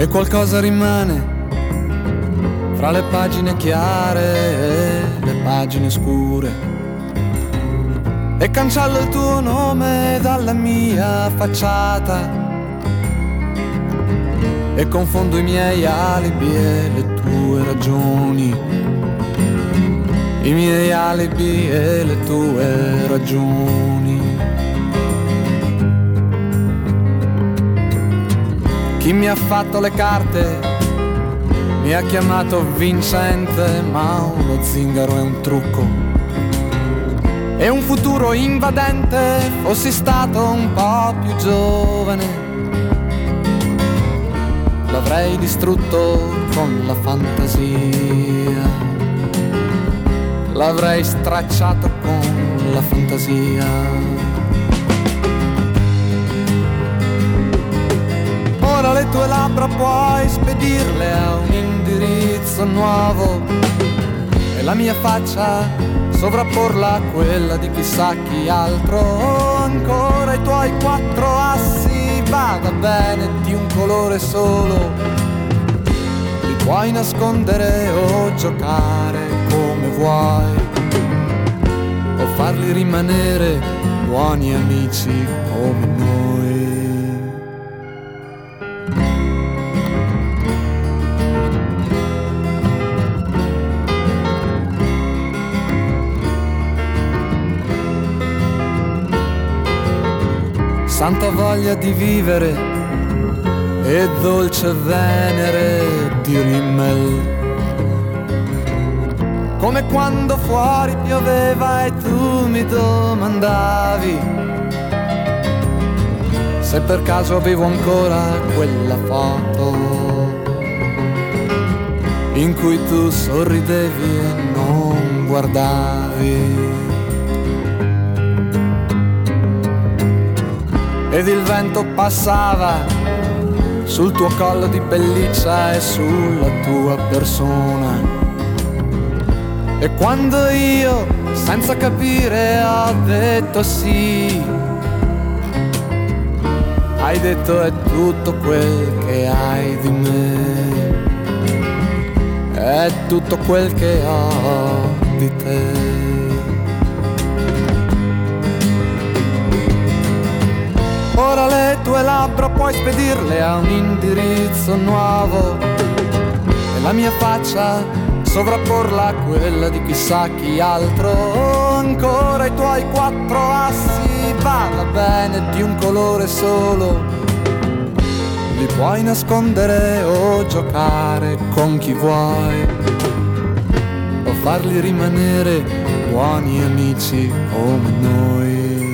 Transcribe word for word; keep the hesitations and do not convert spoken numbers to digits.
e qualcosa rimane fra le pagine chiare e le pagine scure, e cancello il tuo nome dalla mia facciata e confondo i miei alibi e le tue ragioni, i miei alibi e le tue ragioni. Chi mi ha fatto le carte mi ha chiamato vincente, ma uno zingaro è un trucco e un futuro invadente. Fossi stato un po' più giovane, l'avrei distrutto con la fantasia, l'avrei stracciato con la fantasia. Ora le tue labbra puoi spedirle a un indirizzo nuovo e la mia faccia sovrapporla a quella di chissà chi altro. Ancora i tuoi quattro assi, vada bene, di un colore solo, li puoi nascondere o giocare come vuoi, o farli rimanere buoni amici come noi. Santa voglia di vivere e dolce venere di rimmel, come quando fuori pioveva e tu mi domandavi se per caso avevo ancora quella foto in cui tu sorridevi e non guardavi. Ed il vento passava sul tuo collo di pelliccia e sulla tua persona, e quando io, senza capire, ho detto sì, hai detto è tutto quel che hai di me, è tutto quel che ho di te. Ora le tue labbra puoi spedirle a un indirizzo nuovo e la mia faccia sovrapporla a quella di chissà chi altro. Ancora i tuoi quattro assi, vada bene, di un colore solo, li puoi nascondere o giocare con chi vuoi, o farli rimanere buoni amici come noi.